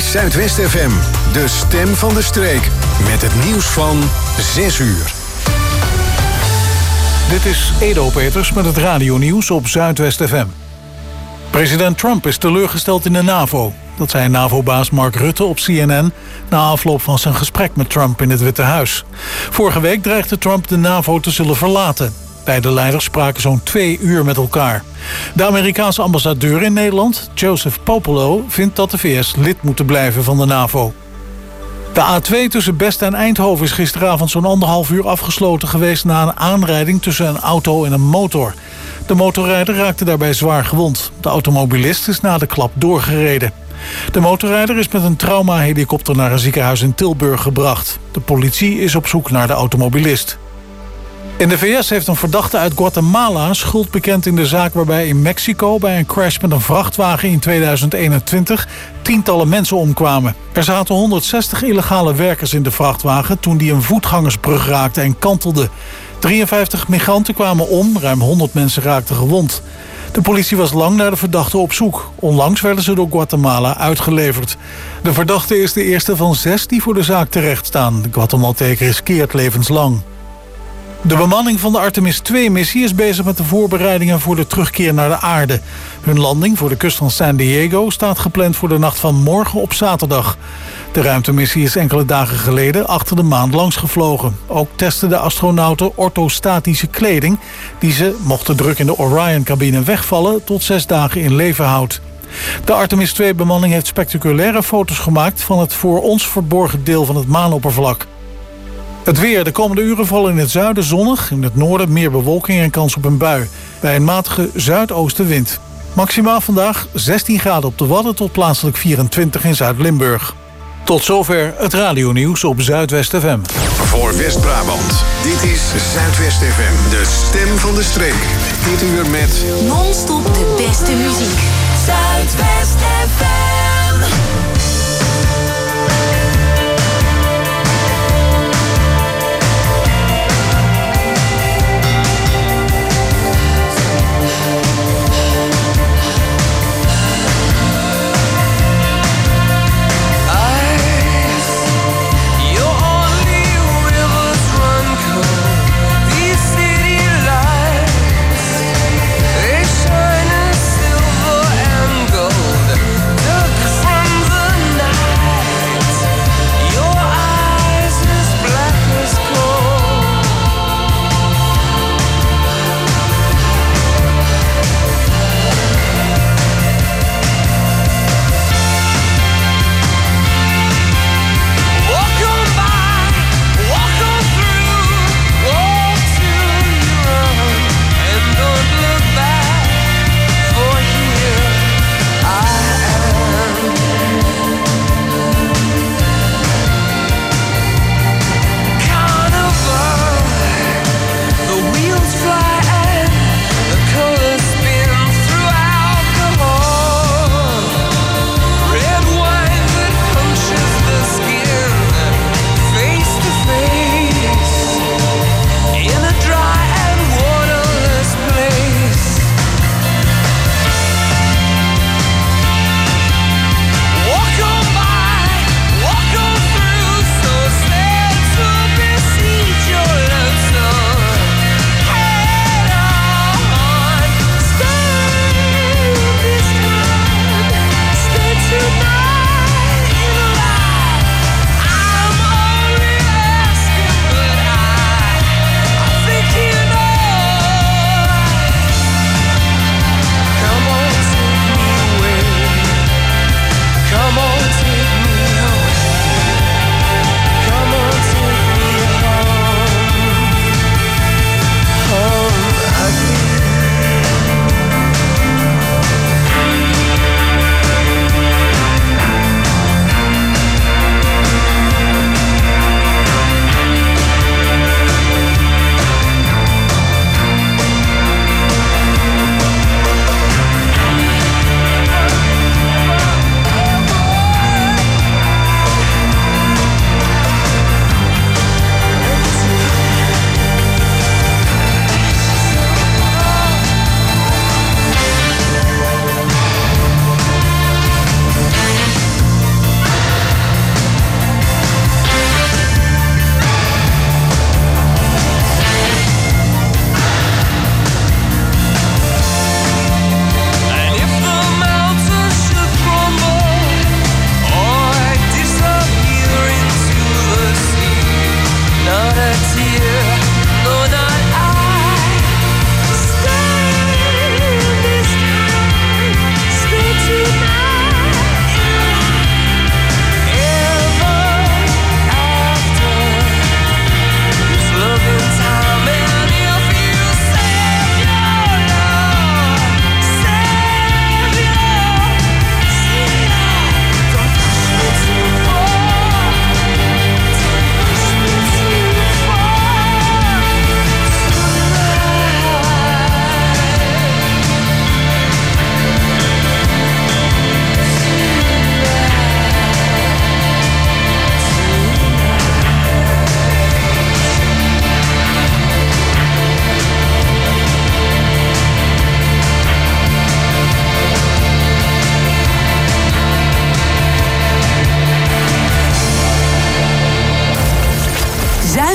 is Zuidwest FM, de stem van de streek. Met het nieuws van 6 uur. Dit is Edo Peters met het radionieuws op Zuidwest FM. President Trump is teleurgesteld in de NAVO. Dat zei NAVO-baas Mark Rutte op CNN na afloop van zijn gesprek met Trump in het Witte Huis. Vorige week dreigde Trump de NAVO te zullen verlaten. Beide leiders spraken zo'n 2 uur met elkaar. De Amerikaanse ambassadeur in Nederland, Joseph Popolo, vindt dat de VS lid moeten blijven van de NAVO. De A2 tussen Best en Eindhoven is gisteravond zo'n 1,5 uur afgesloten geweest na een aanrijding tussen een auto en een motor. De motorrijder raakte daarbij zwaar gewond. De automobilist is na de klap doorgereden. De motorrijder is met een traumahelikopter naar een ziekenhuis in Tilburg gebracht. De politie is op zoek naar de automobilist. In de VS heeft een verdachte uit Guatemala schuld bekend in de zaak waarbij in Mexico bij een crash met een vrachtwagen in 2021 tientallen mensen omkwamen. Er zaten 160 illegale werkers in de vrachtwagen toen die een voetgangersbrug raakte en kantelde. 53 migranten kwamen om, ruim 100 mensen raakten gewond. De politie was lang naar de verdachte op zoek. Onlangs werden ze door Guatemala uitgeleverd. De verdachte is de eerste van 6 die voor de zaak terechtstaan. De Guatemalteker is keert levenslang. De bemanning van de Artemis 2-missie is bezig met de voorbereidingen voor de terugkeer naar de aarde. Hun landing voor de kust van San Diego staat gepland voor de nacht van morgen op zaterdag. De ruimtemissie is enkele dagen geleden achter de maan langs gevlogen. Ook testen de astronauten orthostatische kleding die ze, mocht de druk in de Orion-cabine wegvallen, tot 6 dagen in leven houdt. De Artemis 2-bemanning heeft spectaculaire foto's gemaakt van het voor ons verborgen deel van het maanoppervlak. Het weer. De komende uren vallen in het zuiden zonnig. In het noorden meer bewolking en kans op een bui. Bij een matige zuidoostenwind. Maximaal vandaag 16 graden op de Wadden tot plaatselijk 24 in Zuid-Limburg. Tot zover het radionieuws op Zuidwest FM. Voor West-Brabant. Dit is Zuidwest FM, de stem van de streek. Dit uur met non-stop de beste muziek. Zuidwest FM. From the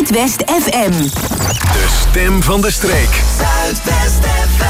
Zuidwest FM. De stem van de streek. Zuidwest FM.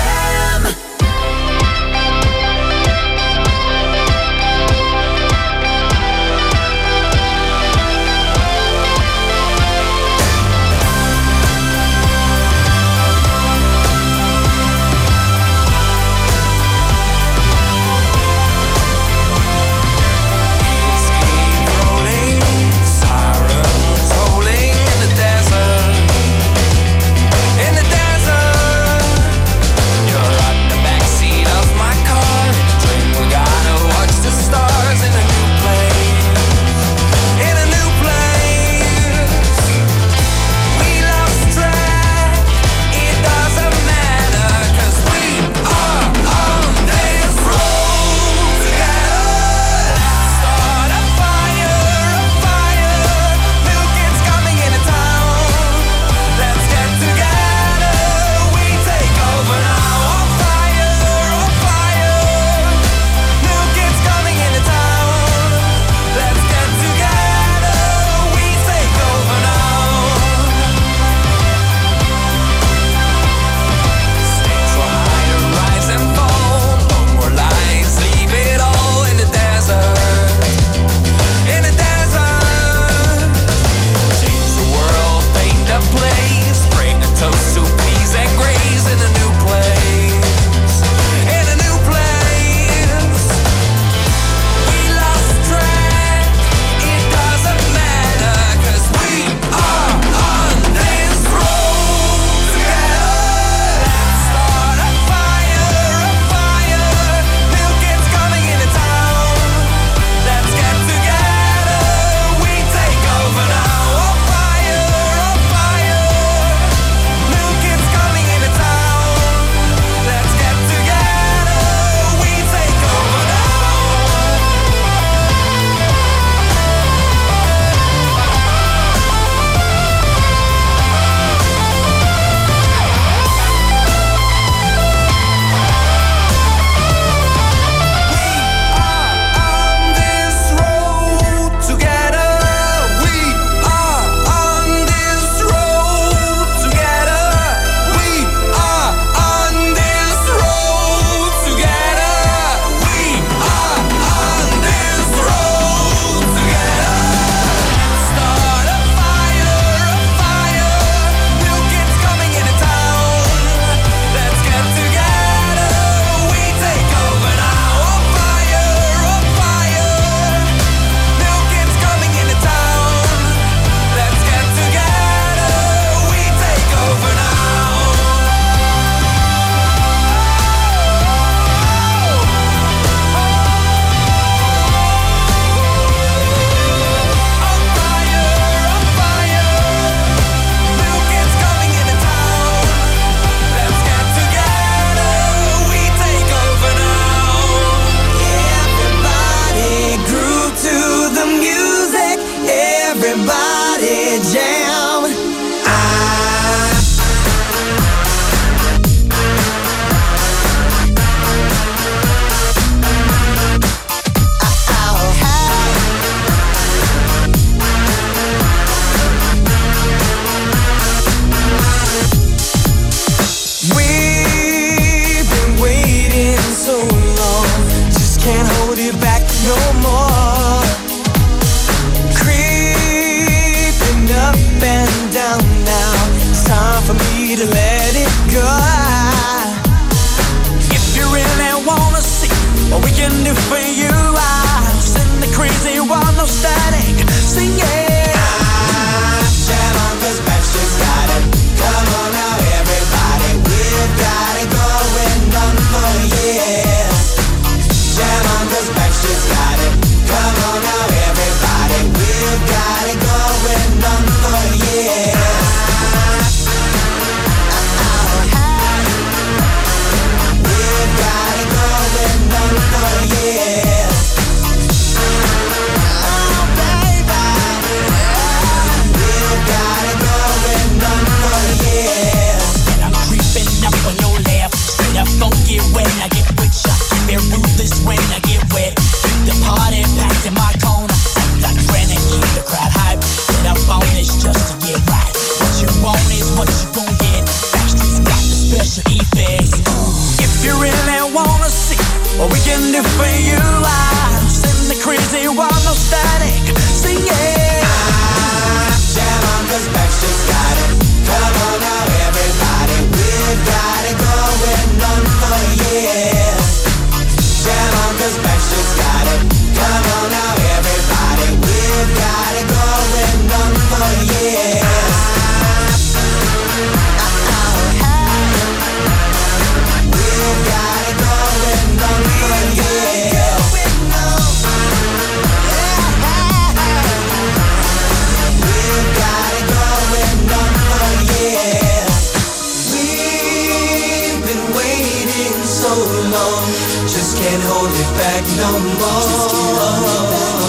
no more.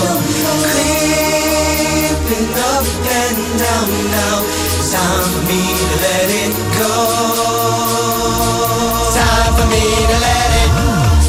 Creeping up and down now. Time for me to let it go. Time for me to let it go.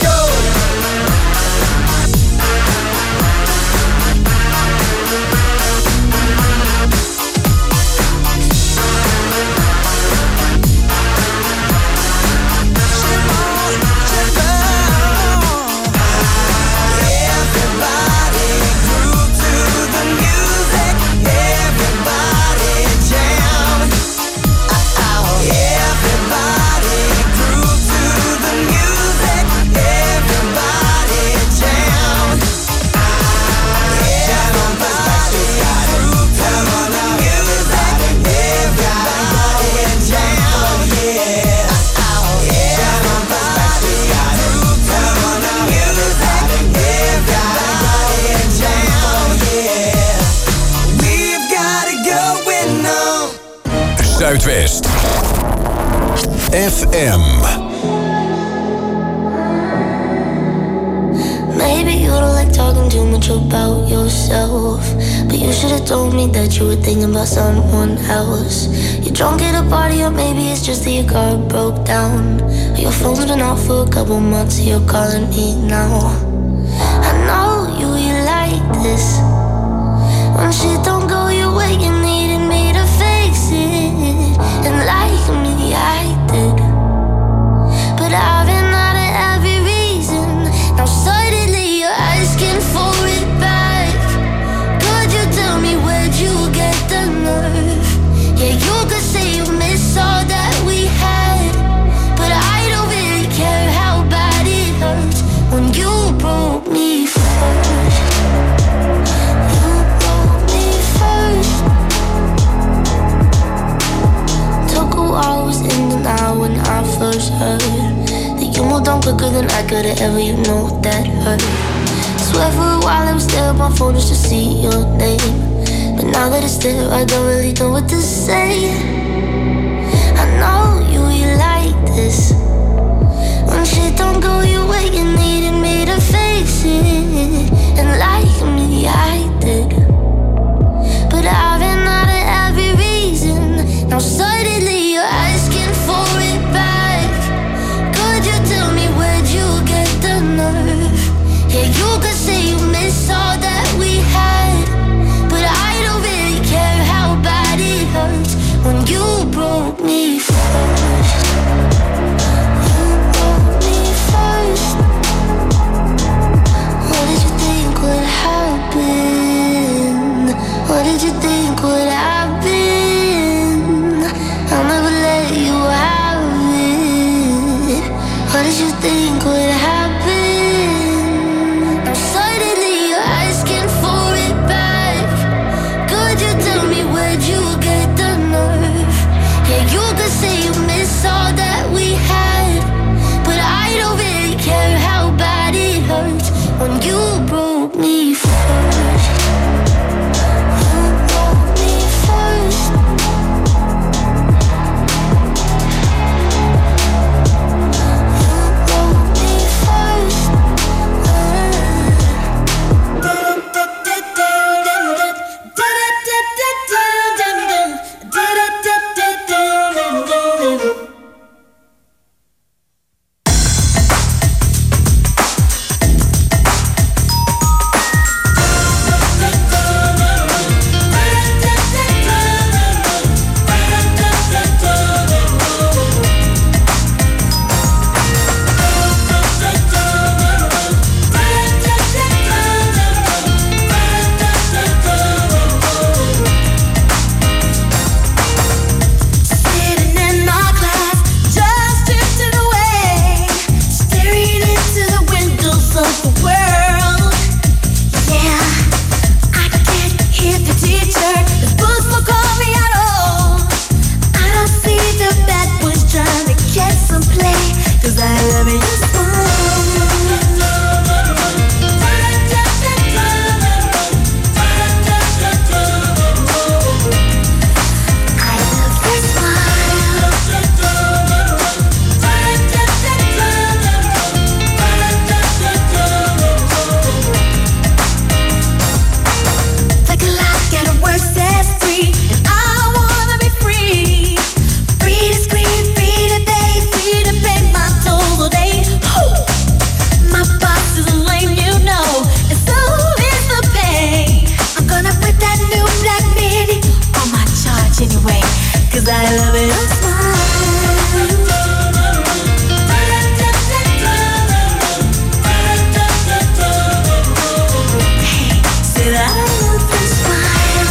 Zuidwest FM. Maybe you don't like talking too much about yourself, but you should have told me that you were thinking about someone else. You're drunk at a party, or maybe it's just that your car broke down. Your phone's been out for a couple months, so you're calling me now. I know you like this. When shit don't go your way, you needed me to fix it. And like me, I did. But I've been out of every reason. Now suddenly you're asking for it back. Could you tell me where'd you get the nerve? Yeah, you could say you miss all that we had, but I don't really care how bad it hurts when you broke me first. I was in denial when I first heard that you moved on quicker than I could have ever, you know that hurt. Swear for a while I was there on my phone just to see your name, but now that it's there I don't really know what to say. I know you like this. When shit don't go your way, you needed me to fix it. And like me, I did. But I've been out of every reason. Now suddenly you're asking for it back. Could you tell me where'd you get the nerve? Yeah, you could say you miss all that we had, but I don't really care how bad it hurts when you broke me first. You broke me first. What did you think would happen? What did you think would happen? I'll never let you have it. What did you think would happen? Now suddenly you're asking for it back. Could you tell me where'd you get the nerve? Yeah, you could say you miss all that we had, but I don't really care how bad it hurts when you broke me first. You broke me first. anyway, 'cause I love it. Your smile. Hey, said I love your smile.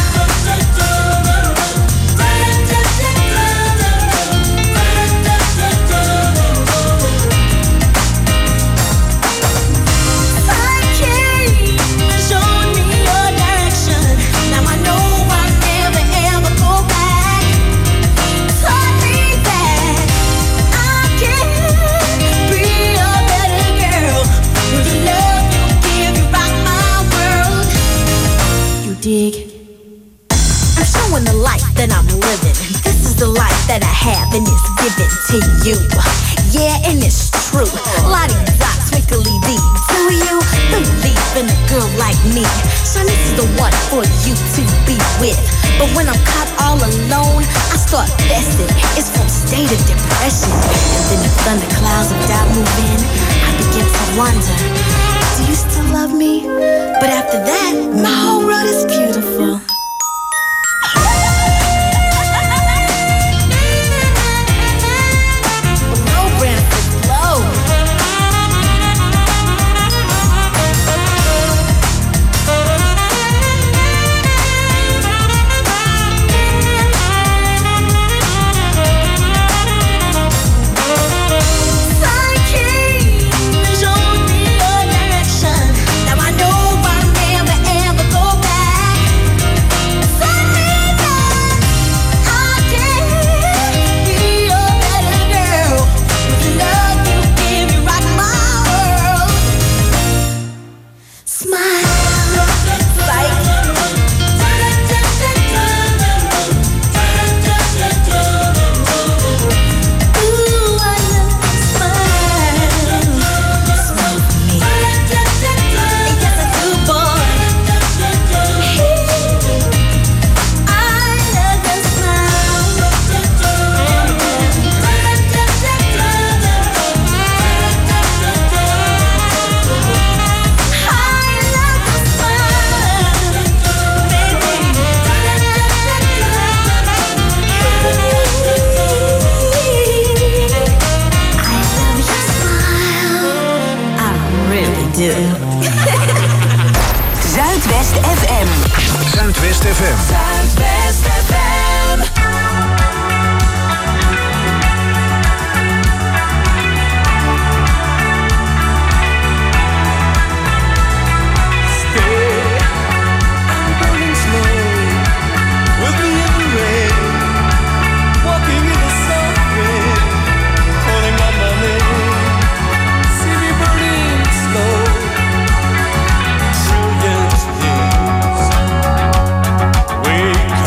I came and showed me your direction. Now I know I'll never ever go back. Taught me that I can be a better girl. With the love you give, you rock my world. You dig? I'm showing the life that I'm living. This is the life that I have and it's given to you. Yeah, and it's true. Lottie-dot, twinkly-dee. Do you believe in a girl like me? Son, this is the one for you to be with. But when I'm caught all alone, I start fessing. It's from state of depression. And then the thunderclouds of doubt move in. I begin to wonder, do you still love me? But after that, my whole world is beautiful. Blow, Branford, blow. Sun came and showed me your direction. Now I know I'll never ever go back. Taught me that I can be a better girl. With the love you give, you rock my world. Smile, sight. Ooh, I love your smile. Smile for me. Yes, I do, boy. I love your smile. I love your smile. I love your smile. I really do. Zuidwest FM. Zuidwest FM. Zuidwest FM. Wake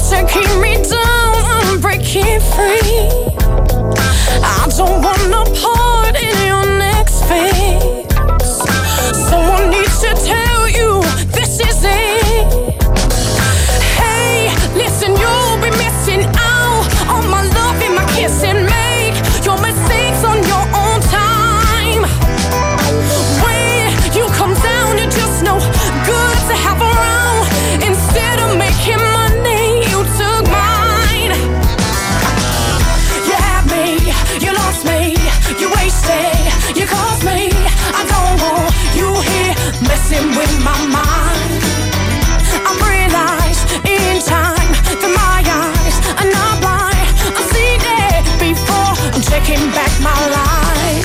to keep me down, I'm breaking free. I don't want a part in your next phase. Someone needs to tell you this is it. Hey, listen, you'll be missing out on my love and my kiss and make your mistakes on your own time. When you come down, you're just no good to have around. Instead of making money, you took mine. You had me, you lost me, you wasted, you caused me. I don't want you here messing with my mind. I realized in time that my eyes are not blind. I've seen it before, I'm taking back my life.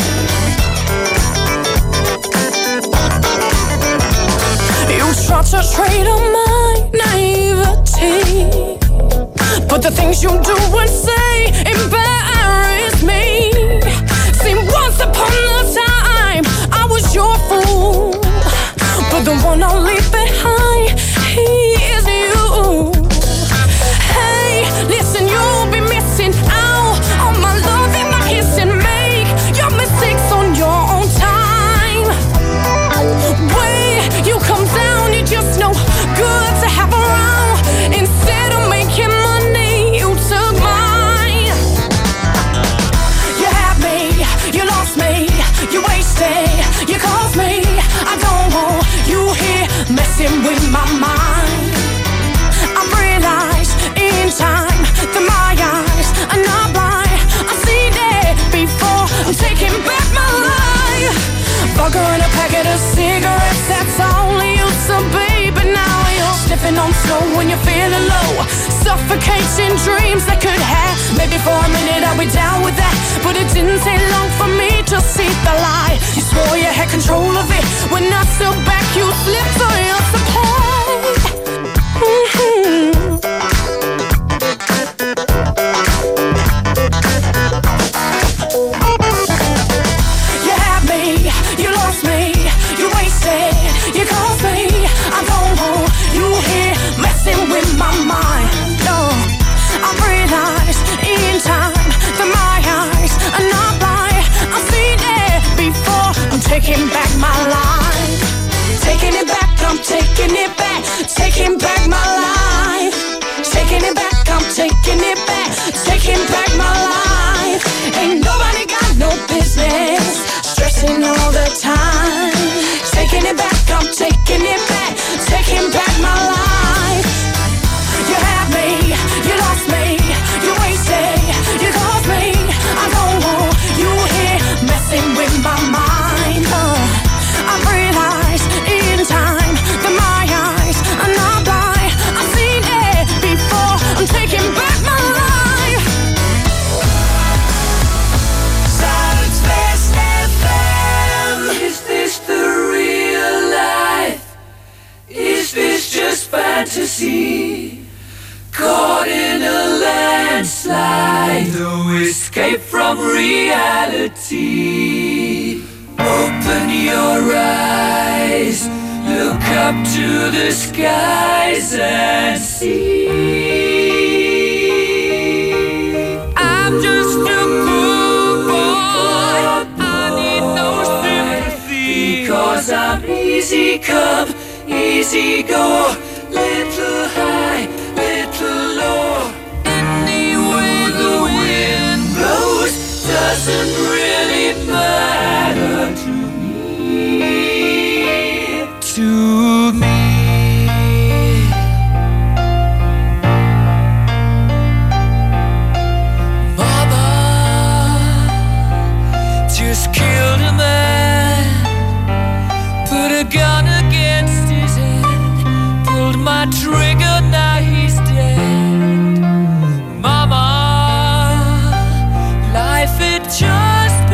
You tried to trade on my naivety, but the things you do and say embarrass me. See, once upon a time I was your fool, but the one I'll leave behind, he is you. Hey, listen, you'll be missing out on my love and my kiss and make your mistakes on your own time. When you come down, you're just no good to have around. Instead of making money, you took mine. You had me, you lost me, you wasted, you caused me. I don't want you here messing with my mind. I realized in time that my eyes are not blind. I've seen it before, I'm taking back my life. Burger and a packet of cigarettes, that's all I used to be. But now you're sniffing on snow when you're feeling low, suffocating dreams that could have. Maybe for a minute I'll be down with that, but it didn't take long for me to see the lie. You swore you had control of it. When I stood back, you slipped on your supply. You had me, you lost me, you wasted, you caused me. I don't want you here messing with my mind. No, I realized in time that my eyes are not blind. I've seen it before, I'm taking back my life. Taking it back, I'm taking it back. Taking back my life. Taking it back, I'm taking it back. Taking back my life. Ain't nobody got no business stressing all the time. Taking it back, I'm taking it back. Taking back my life. You had me, you lost me, you wasted, you caused me. I don't want you here messing with my mind. I realized in time that my eyes are not blind. I've seen it before, I'm taking back my life. Zuidwest FM. Is this the real life? Is this just fantasy? Caught in a landslide, no escape from reality. Open your eyes, look up to the skies and see. I'm just a poor boy, I need no sympathy, because I'm easy come, easy go, little high, little low. Any way the wind blows doesn't really matter to me. To me. Mama just killed a man, put a gun against his head, pulled my trigger, now he's dead. Mama, life it just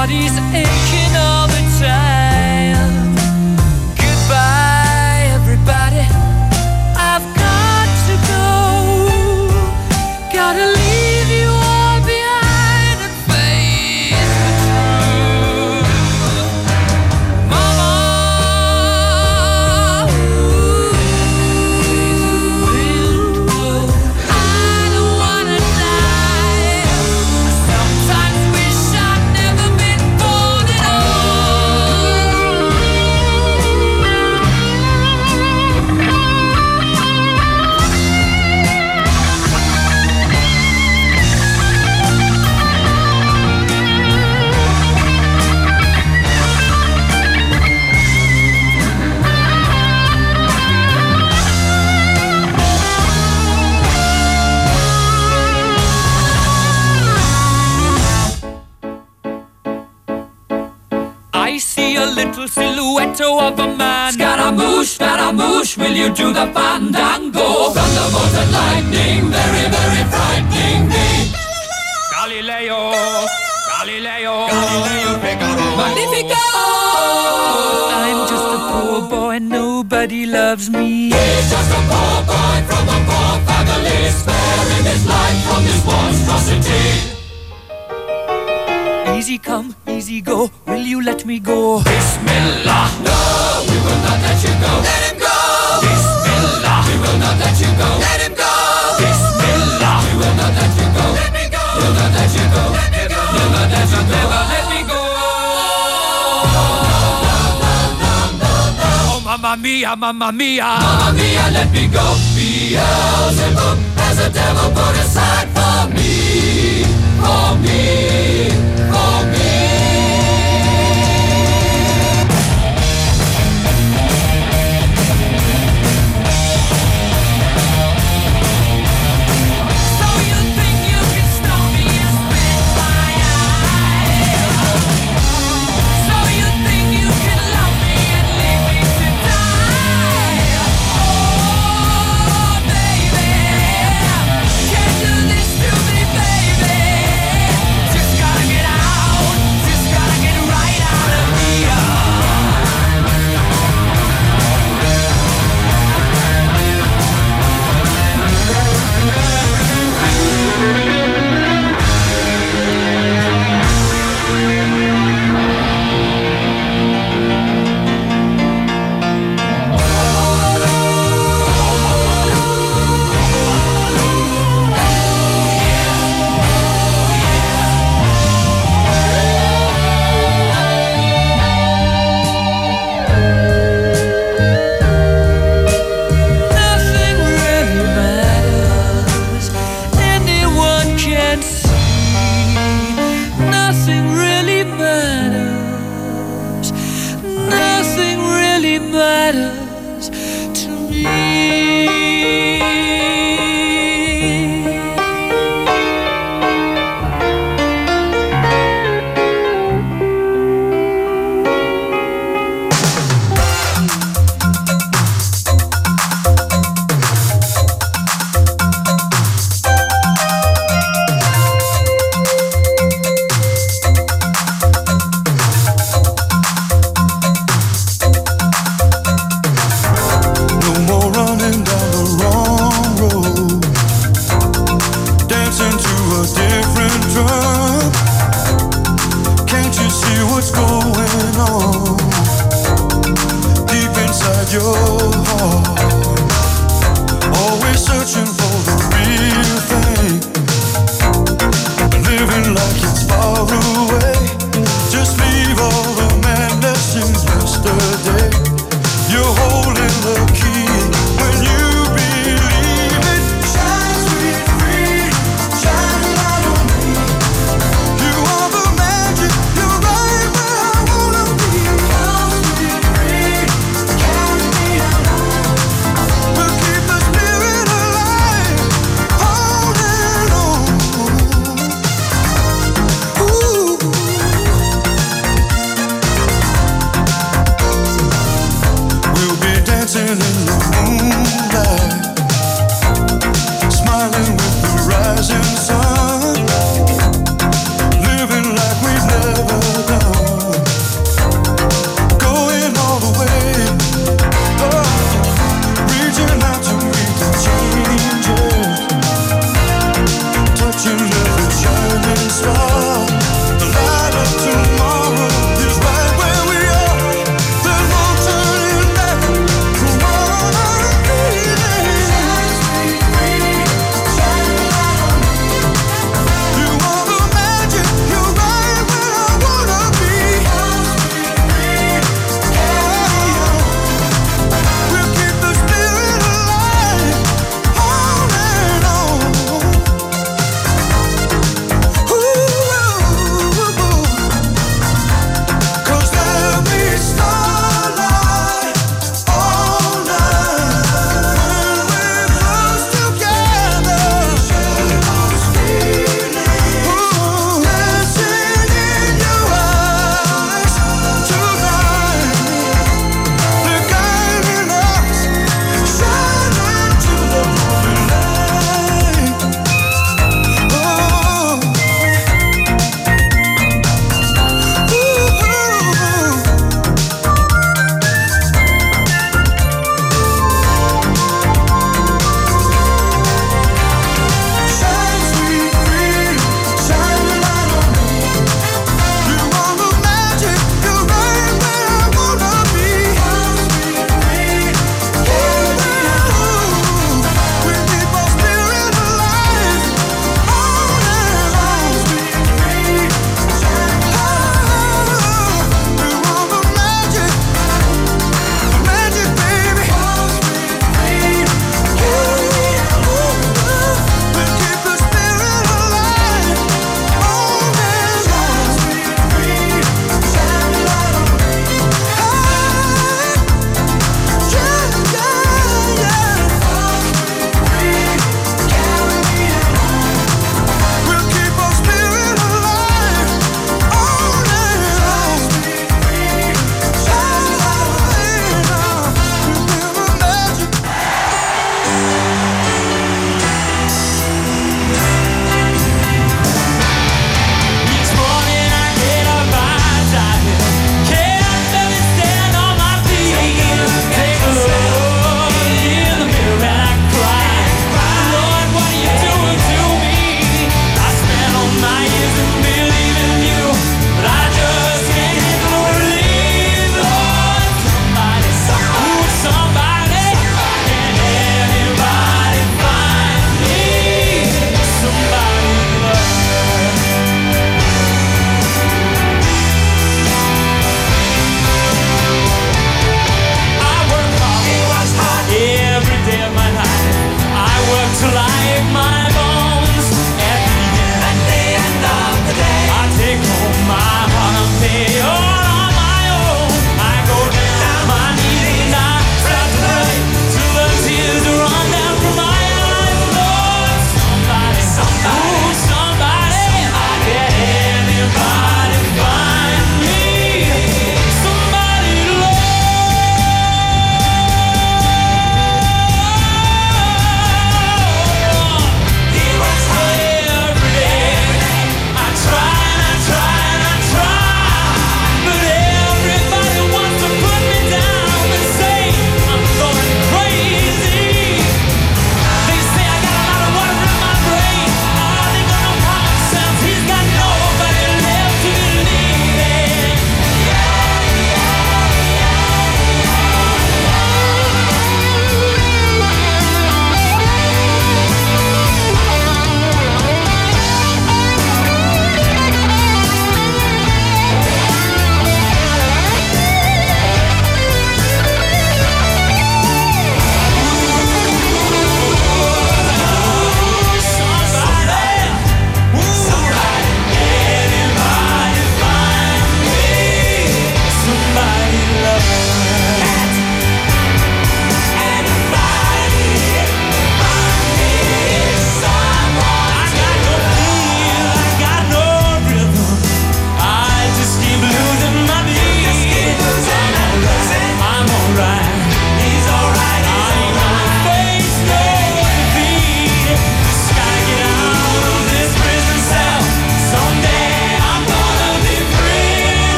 body's aching all the time. Goodbye, everybody. I've got to go. Gotta leave you all behind and face the truth. Mama, I don't wanna die. Sometimes wish I'd never been born at I see a little silhouette of a man. Scaramouche, will you do the fandango? Thunderbolt and lightning, very, very frightening me. Galileo, Figaro, Magnifico. I'm just a poor boy, nobody loves me. He's just a poor boy from a poor family, sparing his life from this monstrosity. Easy come, easy go, will you let me go? Bismillah, no, we will not let you go. Let him go! Bismillah, we will not let you go. Let him go! Bismillah, we will not let you go. Let me go! We'll not let you go. Let me go! We'll not let you go. Never let me go. Oh, mamma mia, mamma mia. Mamma mia, let me go. Beelzebub has a devil put aside for me. For me. For me. So you think you can stop me and spit my eye? So you think you can love me and leave me to die? Oh, baby.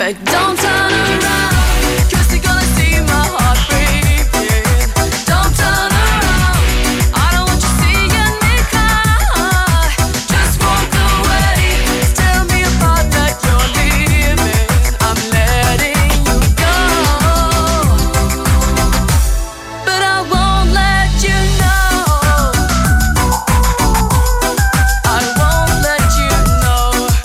like don't turn around, 'cause you're gonna see my heart breaking. Don't turn around, I don't want you seeing me cry. Just walk away, tell me apart that you're leaving. I'm letting you go, but I won't let you know. I won't let you know.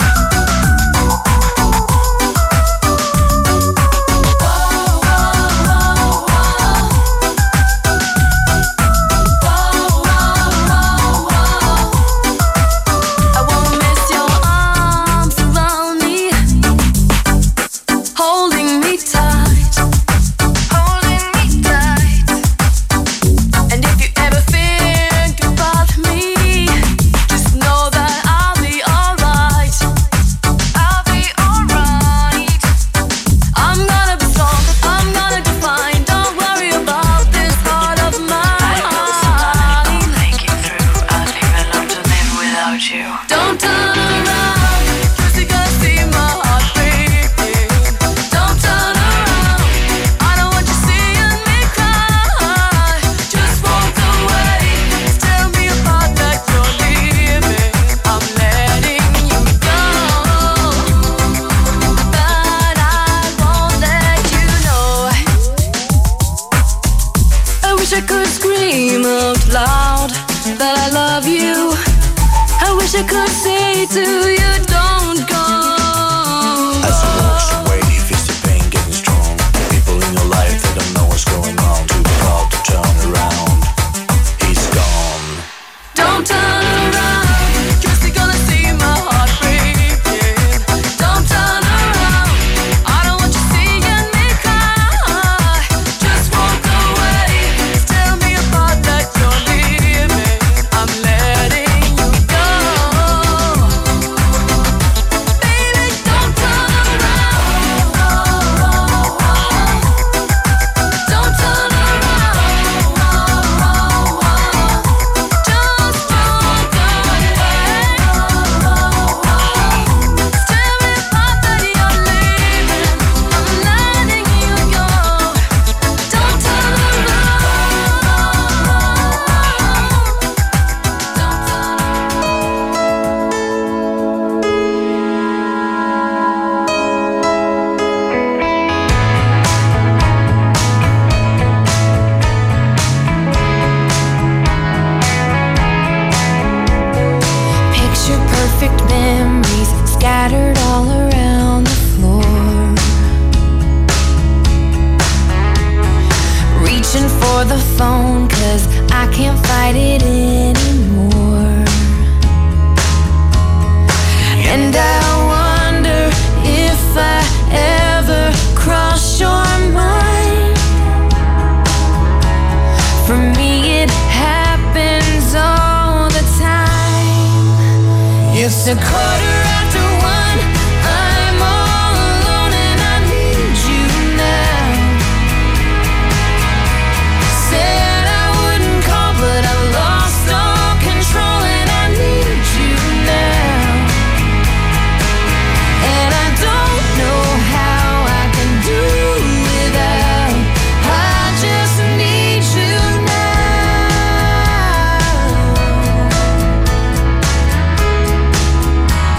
I won't miss your arms around me, holding me tight, holding me tight. And if you ever think about me, just know that I'll be alright. I'll be alright. I'm gonna be strong, I'm gonna be fine. Don't worry about this heart of mine. Breaking through, I'd even love to live without you. Don't turn around, 'cause you're gonna see my heart breaking. Don't turn around, I don't want you seeing me cry. Just walk away, tell me apart that you're leaving. I'm letting you go, but I won't let you know. I wish I could scream out loud that I love you. I wish I could say to you, don't go. As you walk away, you feel the pain getting strong. People in your life, they don't know what's going on. Too proud to turn around. He's gone. Don't turn around, 'cause you're gonna see my heart breaking. Don't turn around, I don't want you seeing me cry. Just walk away, tell me apart that you're leaving. I'm letting you go, baby. Don't turn around, don't turn around. Just walk away, tell me apart that you're leaving. I'm letting you go. Don't turn Picture perfect memories scattered all around the floor. Reaching for the phone 'cause I can't fight it anymore. And I wonder if I ever cross your mind. For me it happens all the time. It's a quarter after one, I'm all alone and I need you now. Said I wouldn't call, but I lost all control and I need you now. And I don't know how I can do without. I just need you now.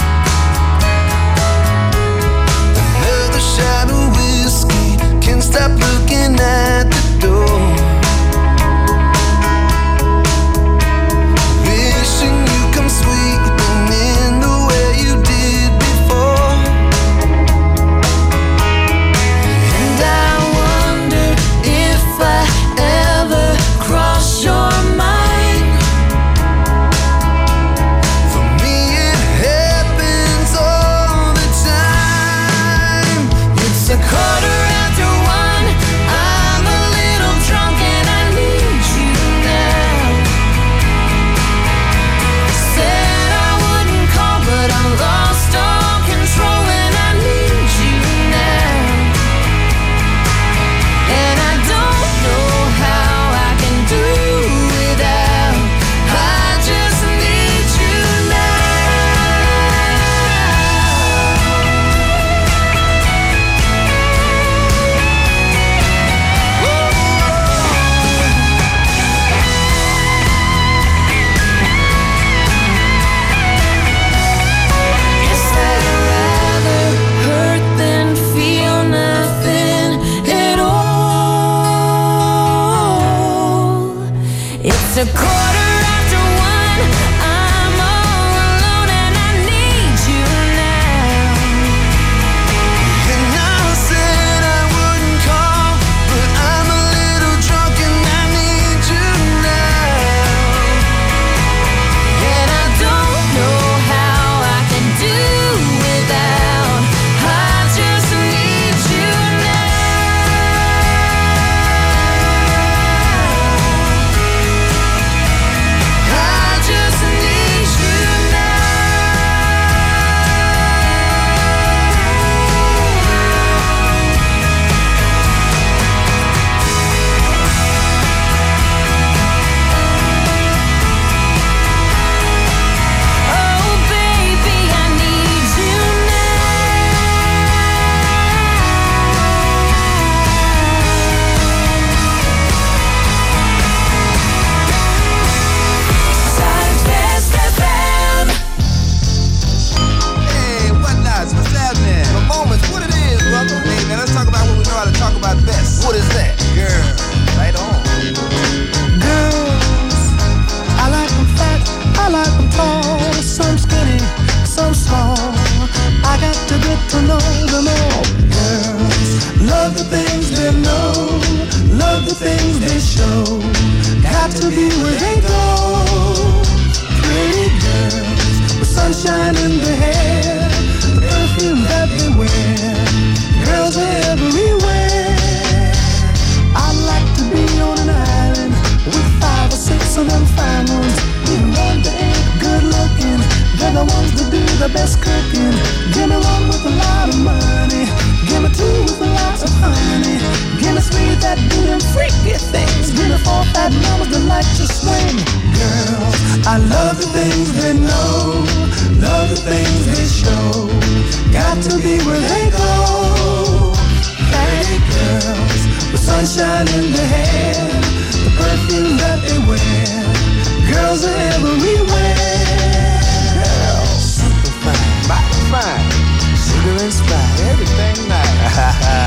to be where they go. Pretty girls with sunshine in their hair, the perfume that they wear. Girls are everywhere. I'd like to be on an island with 5 or 6 of them fine ones. Even one that ain't good looking, they're the ones that do the best cooking. Give me one with a lot of money, give me 2 with a lot of honey. Give me 3 that do them freaky things, give me 4 fat mamas that like to swing. Girls, I love the things they know, love the things they show. Got to be where they go. Pretty girls with sunshine in their hair, the perfume that they wear. Girls are everywhere. Girls, super fine, mighty fine, sugar and spice, everything nice.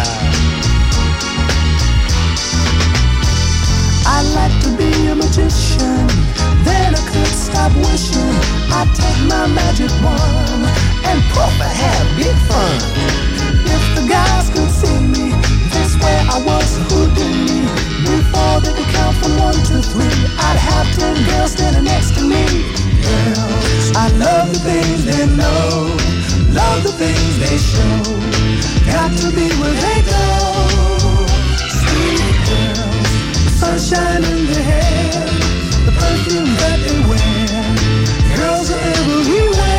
I'd like to be a magician, then I could stop wishing. I'd take my magic wand and proper have big fun. If the guys could see me, they swear I was Houdini. Before they could count from 1 to 3, I'd have 10 girls standing next to me. Girls, I love the things they know, love the things they show. Got to be where they go. Sweet girls, sunshine in their hair, the perfume that they wear. Girls are everywhere.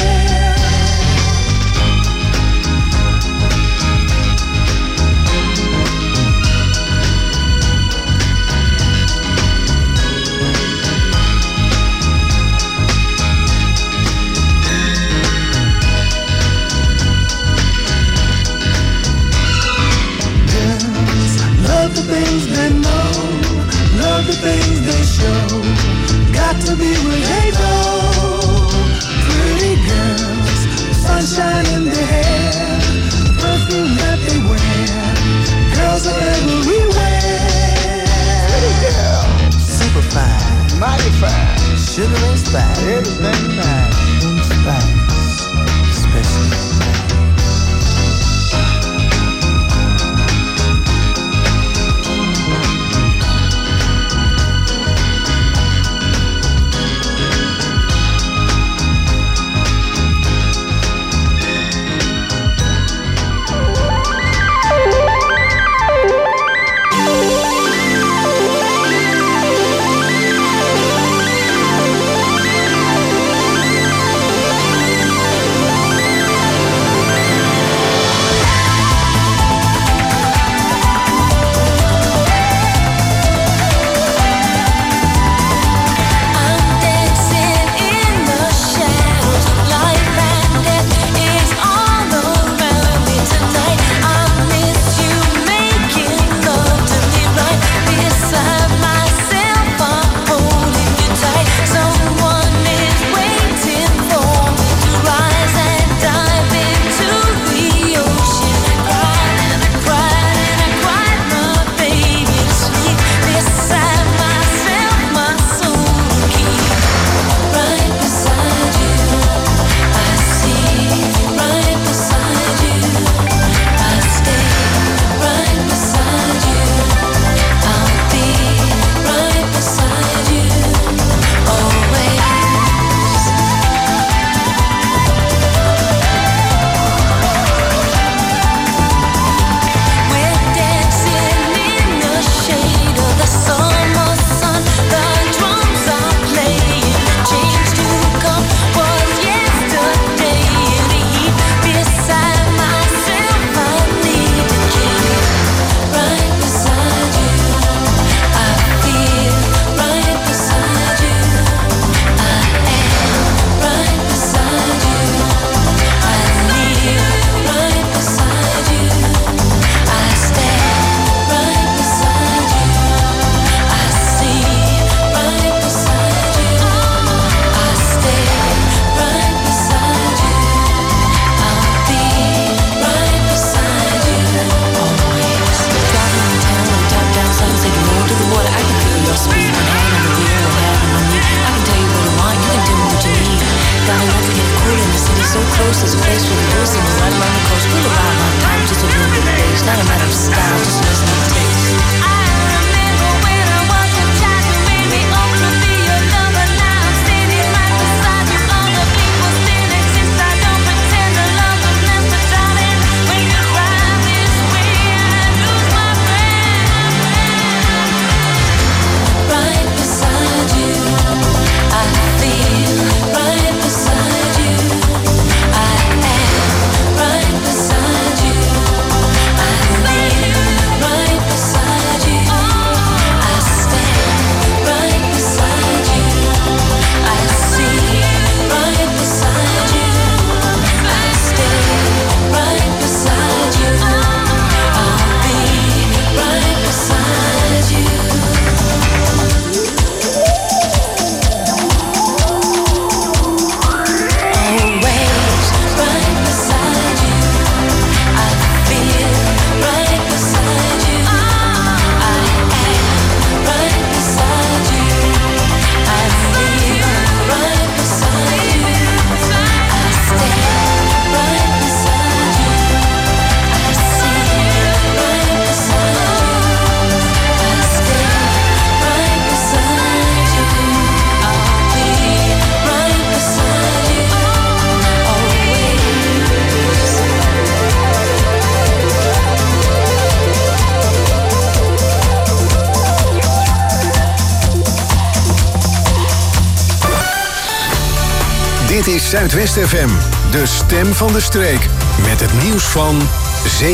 Love the things they know, love the things they show. Got to be where they go. Pretty girls, sunshine in their hair, perfume that they wear. Girls are everywhere. Pretty girls, super fine, mighty fine, sugar and spice, everything nice and spice, special. not a matter of style, just listening to taste. I remember when I was a child, you made me Dit is Zuidwest FM, de stem van de streek. Met het nieuws van 7.